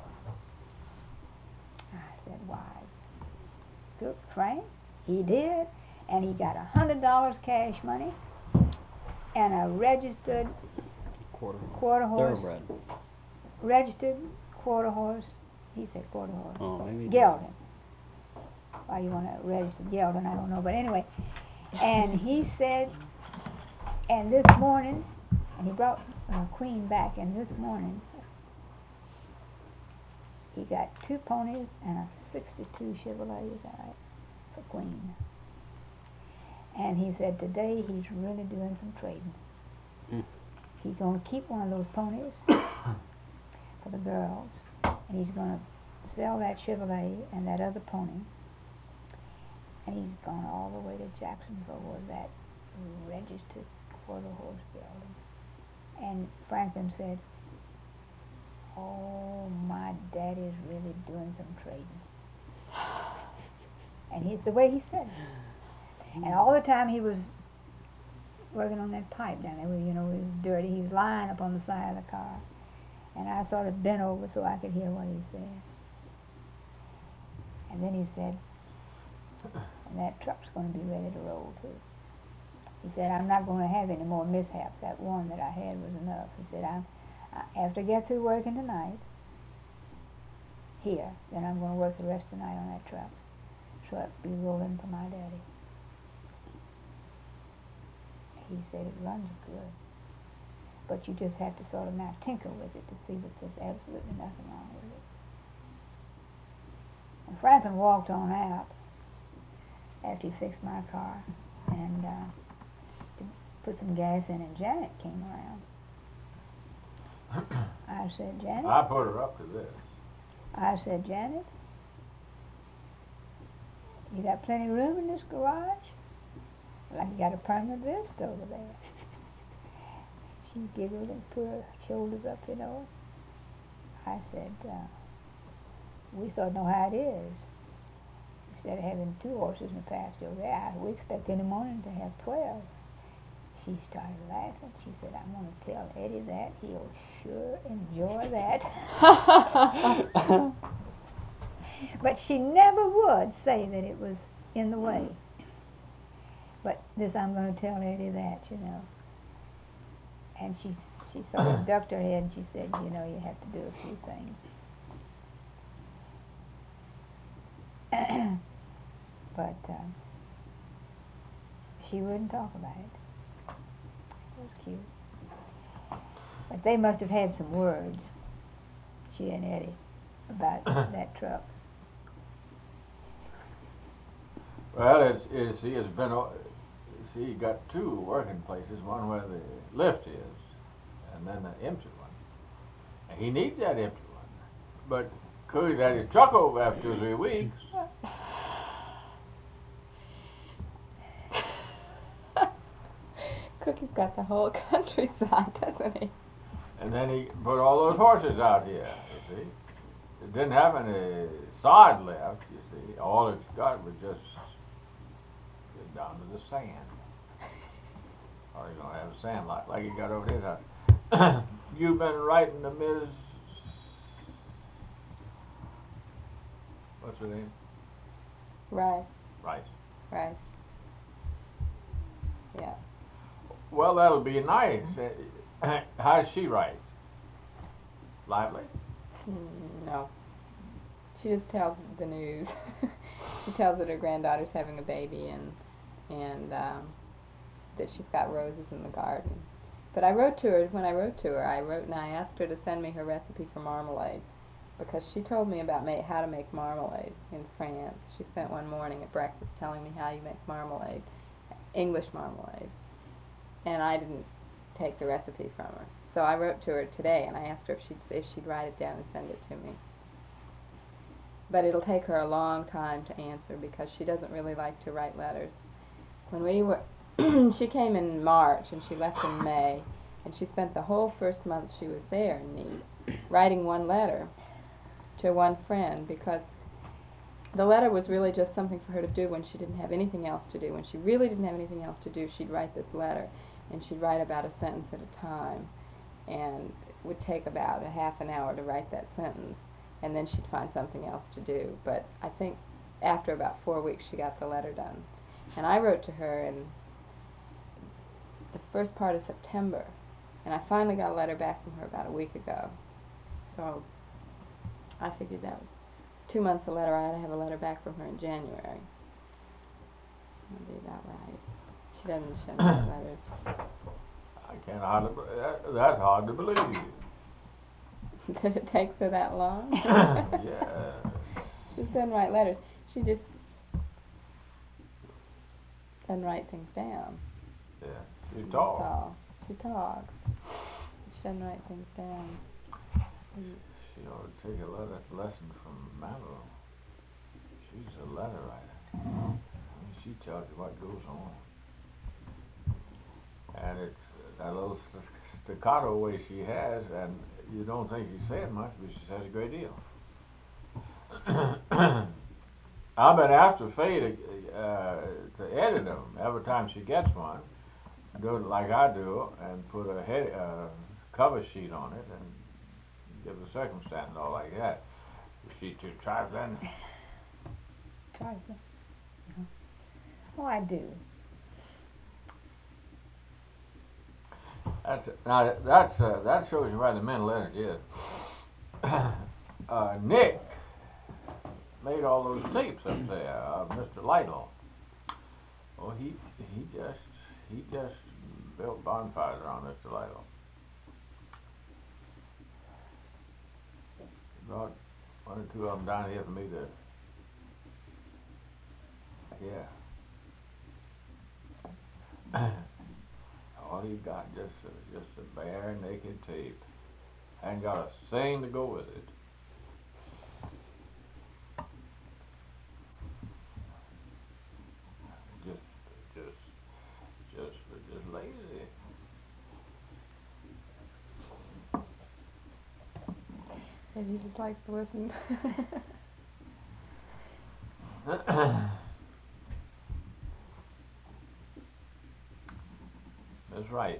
I said, why? Took Frank? He did, and he got a hundred dollars cash money and a registered Quarter. quarter horse. Thoroughbred. Registered quarter horse. He said quarter horse. Oh, maybe. Gelding. Why you want to register Gelding, I don't know, but anyway. And he said, and this morning, and he brought uh, Queen back, and this morning he got two ponies and a sixty-two Chevrolet, is that right, for Queen. And he said today he's really doing some trading. Hmm. He's going to keep one of those ponies for the girls, and he's going to sell that Chevrolet and that other pony, and he's gone all the way to Jacksonville with that registered quarter horse building. And Franklin said, oh, my daddy's really doing some trading. And he's the way he said it. And all the time he was working on that pipe down there, you know, it was dirty. He was lying up on the side of the car. And I sort of bent over so I could hear what he said. And then he said, and that truck's going to be ready to roll too. He said, I'm not going to have any more mishaps. That one that I had was enough. He said, I'm, I, after I get through working tonight here, then I'm going to work the rest of the night on that truck. So it'll be rolling for my daddy. He said, it runs good. But you just have to sort of now tinker with it to see that there's absolutely nothing wrong with it. And Franklin walked on out after he fixed my car and uh, to put some gas in, and Janet came around. I said, Janet? I put her up to this. I said, Janet, you got plenty of room in this garage? Like you got a permanent vista over there. She giggled and put her shoulders up, you know. I said, uh, we sort of know how it is. instead of having two horses in the pasture over there, we expect in the morning to have twelve. She started laughing. She said, I'm going to tell Eddie that. He'll sure enjoy that. But she never would say that it was in the way. But this, I'm going to tell Eddie that, you know. And she she sort of ducked her head and she said, you know, you have to do a few things. But uh, she wouldn't talk about it. It was cute. But they must have had some words, she and Eddie, about that truck. Well, it's, it's, see, it's been, o- see, you got two working places, one where the lift is, and then the empty one. And he needs that empty one. But Cody's had his truck over after two or three weeks. Cookie's got the whole countryside, doesn't he? And then he put all those horses out here, you see. It didn't have any sod left, you see. All it's got was just get down to the sand. Or you're going to have a sand lot like he got over his house. You've been writing to Miz What's her name? Right, Rice. right. Yeah. Well, that'll be nice. Uh, How does she write? Lively? Mm, No. She just tells the news. She tells that her granddaughter's having a baby and and um, that she's got roses in the garden. But I wrote to her, when I wrote to her, I wrote and I asked her to send me her recipe for marmalade, because she told me about ma- how to make marmalade in France. She spent one morning at breakfast telling me how you make marmalade, English marmalade, and I didn't take the recipe from her. So I wrote to her today and I asked her if she'd, if she'd write it down and send it to me. But it'll take her a long time to answer because she doesn't really like to write letters. When we were, she came in March and she left in May, and she spent the whole first month she was there in Nice writing one letter to one friend, because the letter was really just something for her to do when she didn't have anything else to do. When she really didn't have anything else to do, she'd write this letter, and she'd write about a sentence at a time, and it would take about a half an hour to write that sentence, and then she'd find something else to do. But I think after about four weeks she got the letter done. And I wrote to her in the first part of September, and I finally got a letter back from her about a week ago. So I figured that was two months a letter. I ought to have a letter back from her in January. That'll be about right. She doesn't send me letters. I can't hardly, b- that, that's hard to believe. Did it take her that long? Yeah. She doesn't write letters. She just doesn't write things down. Yeah. She That's talks. all. She talks. She doesn't write things down. She ought to take a letter, lesson from Mabel. She's a letter writer. I mean, she tells you what goes on. And it's that little st- staccato way she has, and you don't think she's saying much, but she says a great deal. I've been after Faye to, uh, to edit them every time she gets one. Do it like I do, and put a head, uh, cover sheet on it, and give the circumstance and all like that. Is she too trifling? Trifling. Oh, I do. That's now that's uh, that shows you where the mental energy is. uh, Nick made all those tapes up there of Mister Lytle. Oh, he he just he just built bonfires around Mister Lytle. He brought one or two of them down here for me to. Yeah. All he got just a, just a bare naked tape. Ain't got a thing to go with it. Just, just, just, just lazy. Maybe he just likes to listen. Miss Rice.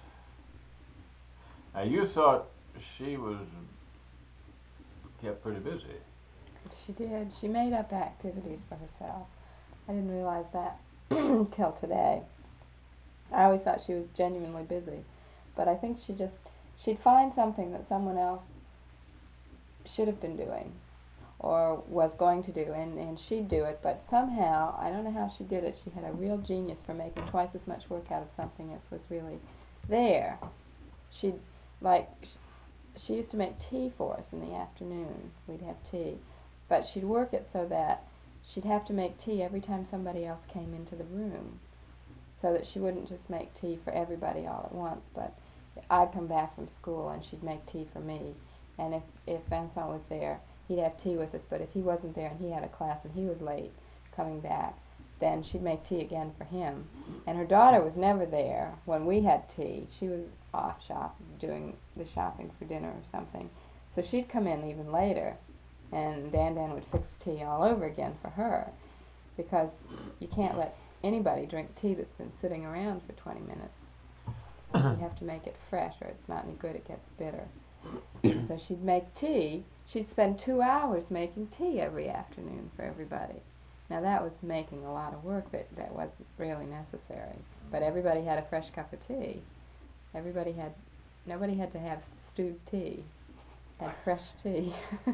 Now you thought she was kept pretty busy. She did. She made up activities for herself. I didn't realize that till today. I always thought she was genuinely busy, but I think she just, she'd find something that someone else should have been doing or was going to do, and, and she'd do it, but somehow, I don't know how she did it, she had a real genius for making twice as much work out of something as was really there. She'd, like, she used to make tea for us in the afternoon. We'd have tea, but she'd work it so that she'd have to make tea every time somebody else came into the room, so that she wouldn't just make tea for everybody all at once, but I'd come back from school and she'd make tea for me, and if, if Vincent was there, he'd have tea with us, but if he wasn't there and he had a class and he was late coming back, then she'd make tea again for him. And her daughter was never there when we had tea. She was off shop doing the shopping for dinner or something, so she'd come in even later, and Dan Dan would fix tea all over again for her, because you can't let anybody drink tea that's been sitting around for twenty minutes. You have to make it fresh or it's not any good, it gets bitter. So she'd make tea. She'd spend two hours making tea every afternoon for everybody. Now that was making a lot of work that, that wasn't really necessary. But everybody had a fresh cup of tea. Everybody had, nobody had to have stewed tea. Had fresh tea.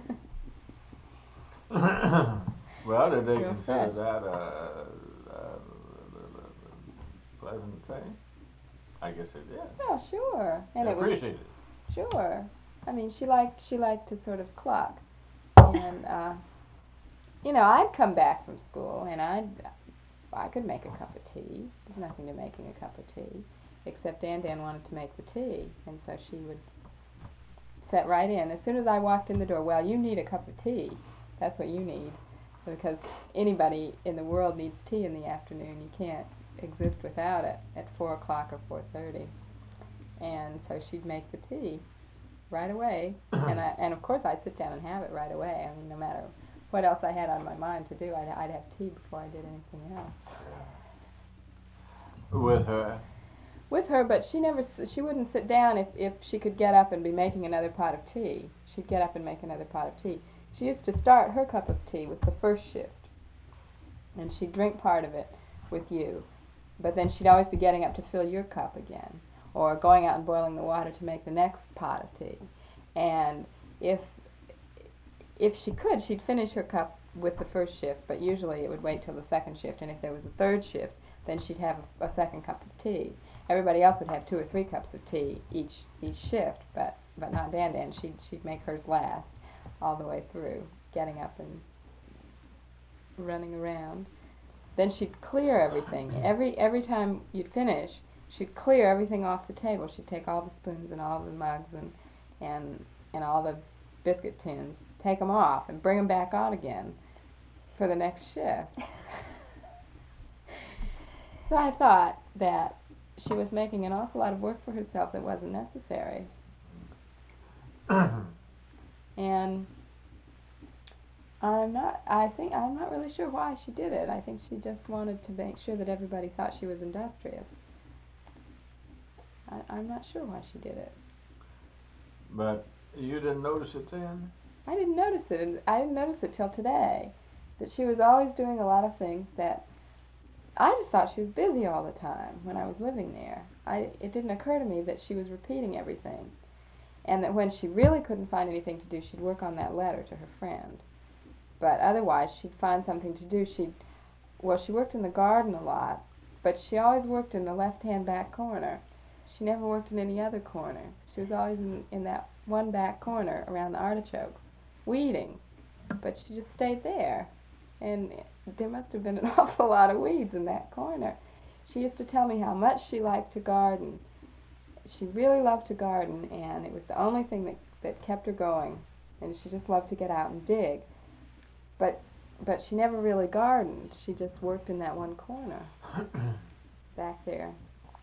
Well, did they Real consider fresh. that a, a pleasant thing? I guess they did. Oh, sure. And They it was appreciated it. sure. I mean, she liked she liked to sort of cluck, and uh, you know, I'd come back from school and I'd I could make a cup of tea. There's nothing to making a cup of tea, except Dan Dan wanted to make the tea, and so she would set right in as soon as I walked in the door. Well, you need a cup of tea. That's what you need, because anybody in the world needs tea in the afternoon. You can't exist without it at four o'clock or four thirty, and so she'd make the tea right away, and I, and of course I'd sit down and have it right away. I mean, no matter what else I had on my mind to do, I'd, I'd have tea before I did anything else. With her? With her, but she never, s- she wouldn't sit down if, if she could get up and be making another pot of tea. She'd get up and make another pot of tea. She used to start her cup of tea with the first shift, and she'd drink part of it with you, but then she'd always be getting up to fill your cup again, or going out and boiling the water to make the next pot of tea. And if if she could, she'd finish her cup with the first shift, but usually it would wait till the second shift, and if there was a third shift, then she'd have a, a second cup of tea. Everybody else would have two or three cups of tea each each shift, but but not Dan Dan. She'd she'd make hers last all the way through, getting up and running around. Then she'd clear everything. Every every time you'd finish, she'd clear everything off the table. She'd take all the spoons and all the mugs and and and all the biscuit tins, take them off and bring them back on again for the next shift. So I thought that she was making an awful lot of work for herself that wasn't necessary. And I'm not, I think, I'm not really sure why she did it. I think she just wanted to make sure that everybody thought she was industrious. I, I'm not sure why she did it. But you didn't notice it then? I didn't notice it, and I didn't notice it till today, that she was always doing a lot of things that I just thought she was busy all the time when I was living there. I, it didn't occur to me that she was repeating everything, and that when she really couldn't find anything to do, she'd work on that letter to her friend. But otherwise, she'd find something to do. She'd, well, she worked in the garden a lot, but she always worked in the left-hand back corner. She never worked in any other corner. She was always in, in that one back corner around the artichokes, weeding. But she just stayed there, and there must have been an awful lot of weeds in that corner. She used to tell me how much she liked to garden. She really loved to garden, and it was the only thing that, that kept her going, and she just loved to get out and dig. But but she never really gardened. She just worked in that one corner back there.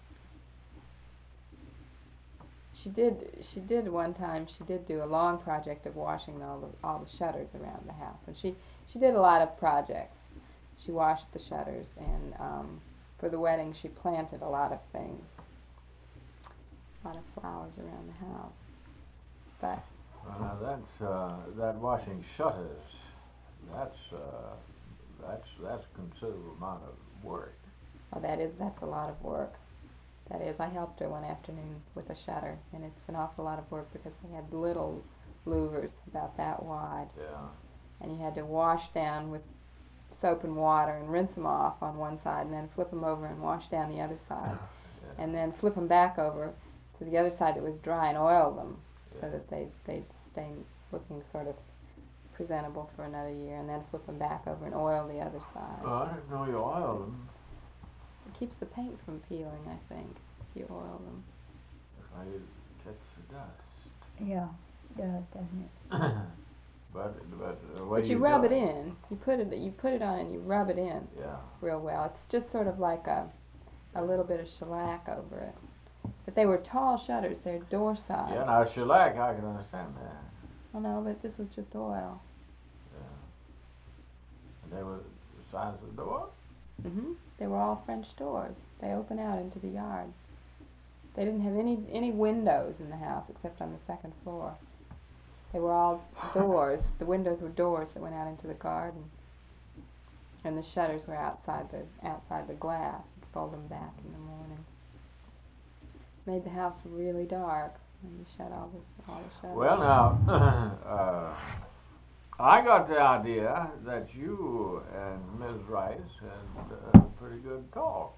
She did she did one time she did do a long project of washing all the all the shutters around the house, and she she did a lot of projects. she washed the shutters, and um, for the wedding she planted a lot of things, a lot of flowers around the house. But Well, now that's uh, that washing shutters. That's uh, that's that's a considerable amount of work. oh, that is that's a lot of work. That is, I helped her one afternoon with a shutter, and it's an awful lot of work because they had little louvers about that wide, Yeah. and you had to wash down with soap and water and rinse them off on one side, and then flip them over and wash down the other side, Yeah. and then flip them back over to the other side that was dry and oil them Yeah. so that they they'd stay looking sort of presentable for another year, and then flip them back over and oil the other side. Oh, I didn't know you oiled them. It keeps the paint from peeling, I think, if you oil them. If I catch the dust. Yeah, it does, doesn't it? but but the way But you you rub do it in. You put it you put it on and you rub it in Yeah. real well. It's just sort of like a a little bit of shellac over it. But they were tall shutters. They're door size. Yeah. Now shellac, I can understand that. Oh no, but this was just oil. Yeah. And they were the size of the door. Mhm. They were all French doors. They open out into the yard. They didn't have any any windows in the house except on the second floor. They were all doors. The windows were doors that went out into the garden, and the shutters were outside the outside the glass. You'd fold them back in the morning. Made the house really dark when you shut all the all the shutters. Well, now, uh, I got the idea that you and Miz Rice had a pretty good talk.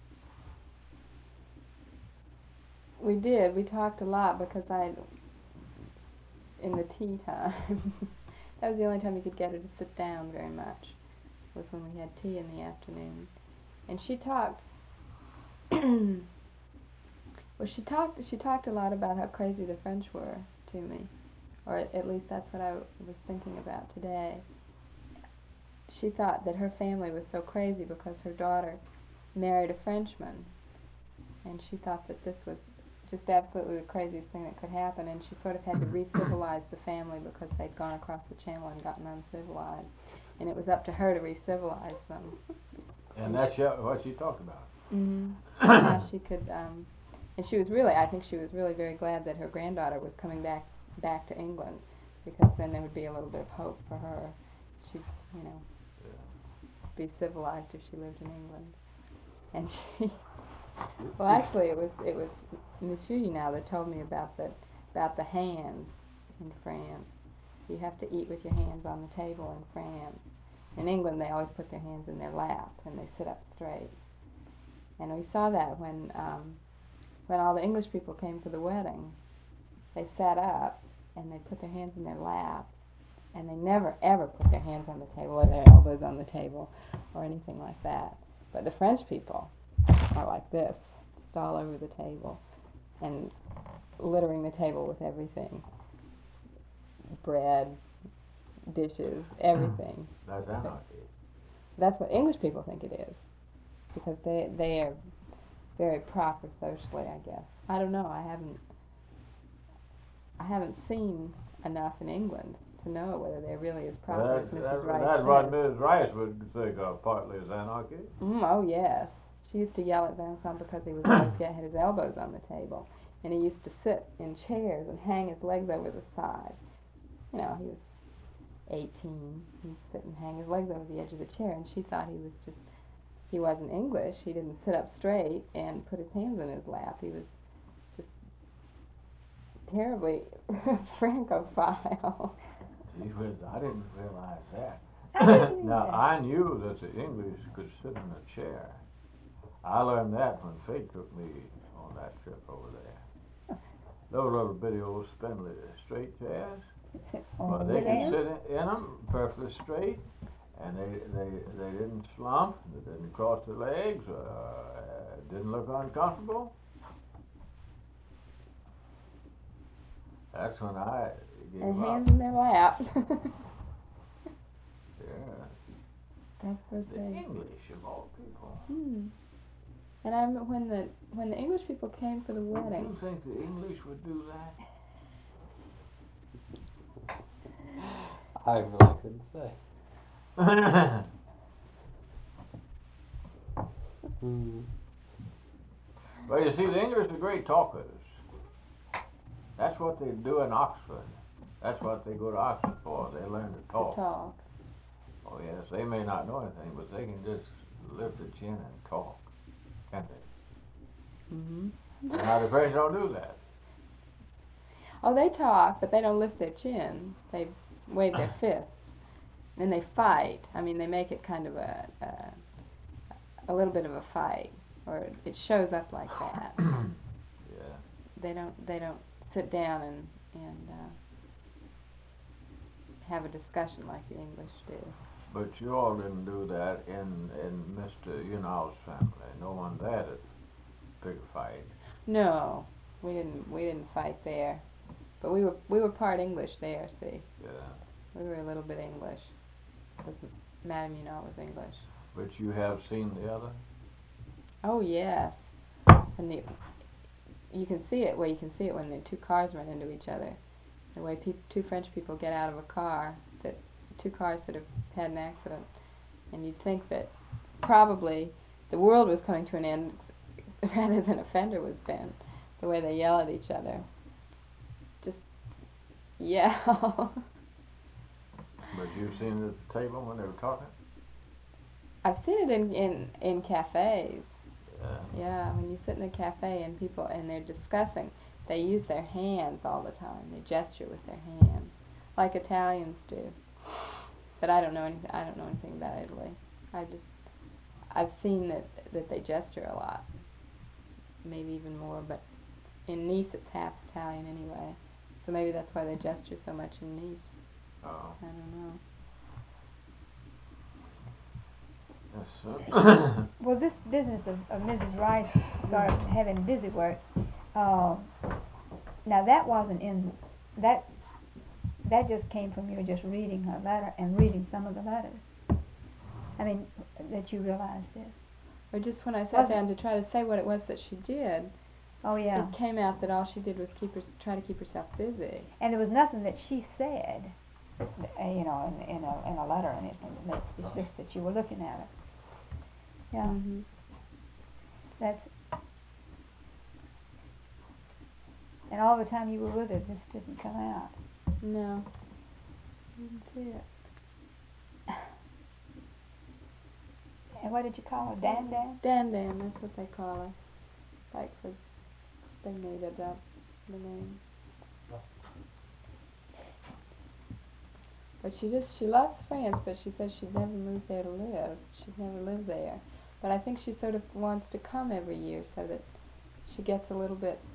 We did. We talked a lot because I, in the tea time, that was the only time you could get her to sit down very much, was when we had tea in the afternoon. And she talked, well, she talked, she talked a lot about how crazy the French were to me, or at, at least that's what I was thinking about today. She thought that her family was so crazy because her daughter married a Frenchman, and she thought that this was just absolutely the craziest thing that could happen, and she sort of had to re-civilize the family because they'd gone across the channel and gotten uncivilized, and it was up to her to re-civilize them. And that's uh, what she talked about. Mm-hmm. How she could, um, and she was really, I think she was really very glad that her granddaughter was coming back back to England, because then there would be a little bit of hope for her. She'd, you know, Yeah. be civilized if she lived in England. And she, well, actually, it was it was Miss Judy now that told me about the about the hands in France. You have to eat with your hands on the table in France. In England, they always put their hands in their lap and they sit up straight. And we saw that when um, when all the English people came to the wedding. They sat up and they put their hands in their lap, and they never ever put their hands on the table or their elbows on the table or anything like that. But the French people are like this, just all over the table and littering the table with everything. Bread, dishes, everything. That's anarchy. That's what English people think it is, because they they are very proper socially, I guess. I don't know. I haven't I haven't seen enough in England to know whether they're really as proper That, as Missus that, Rice that's what says. Miz Rice would think of partly as anarchy. Mm, oh yes, she used to yell at Vincent because he was always get had his elbows on the table, and he used to sit in chairs and hang his legs over the side. You know, he was eighteen. He'd sit and hang his legs over the edge of the chair, and she thought he was just he wasn't English. He didn't sit up straight and put his hands in his lap. He was just terribly Francophile. Gee whiz, I didn't realize that. I didn't Now, either. I knew that the English could sit in a chair. I learned that when Fate took me on that trip over there. Those little bitty old spindly straight chairs, Oh, but they could yeah. sit in, in them perfectly straight, and they they they didn't slump, they didn't cross their legs, uh, didn't look uncomfortable. That's when I gave And up. hands in their lap. Yeah, That's what the they. English of all people. Hmm. And I remember when the when the English people came for the Do wedding. you think the English would do that? I really couldn't say. Mm. But you see, the English are great talkers. That's what they do in Oxford. That's what they go to Oxford for. They learn to To talk. talk. Oh yes, they may not know anything, but they can just lift a chin and talk, can't they? Mhm. Now the French don't do that. Oh, they talk, but they don't lift their chin. They wave their fists, and they fight. I mean, they make it kind of a a, a little bit of a fight, or it shows up like that. Yeah. They don't they don't sit down and and uh, have a discussion like the English do. But you all didn't do that in in Mister Unal's family. No one there to pick a fight. No, we didn't we didn't fight there, but we were we were part English there. See, Yeah. we were a little bit English. Because Madame Unal was English. But you have seen the other? Oh yes, and the you can see it. Well, you can see it when the two cars run into each other. The way peop two French people get out of a car, that two cars that have had an accident, and you'd think that probably the world was coming to an end rather than a fender was bent. The way they yell at each other, just yell. But you've seen it at the table when they were talking? I've seen it in in in cafes. Yeah. Yeah, when you sit in a cafe and people and they're discussing, they use their hands all the time. They gesture with their hands, like Italians do. But I don't know anything. I don't know anything about Italy. I just I've seen that that they gesture a lot, maybe even more. But in Nice, it's half Italian anyway, so maybe that's why they gesture so much in Nice. Oh. I don't know. Yes, sir. Well, this business of, of Missus Rice started having busy work. Uh, now that wasn't in that. That just came from you just reading her letter and reading some of the letters. I mean, that you realized this. Or just when I sat Wasn't- down to try to say what it was that she did, Oh yeah. it came out that all she did was keep her try to keep herself busy. And there was nothing that she said, uh, you know, in, in a in a letter or anything. That makes, it's just that you were looking at it. Yeah. Mm-hmm. That's. And all the time you were with her, this didn't come out. No, didn't see it. And what did you call her? Dan Dan? Dan Dan, that's what they call her. Like, for, they made it up, the name. But she just, she loves France, but she says she'd never move there to live. She'd never live there. But I think she sort of wants to come every year so that she gets a little bit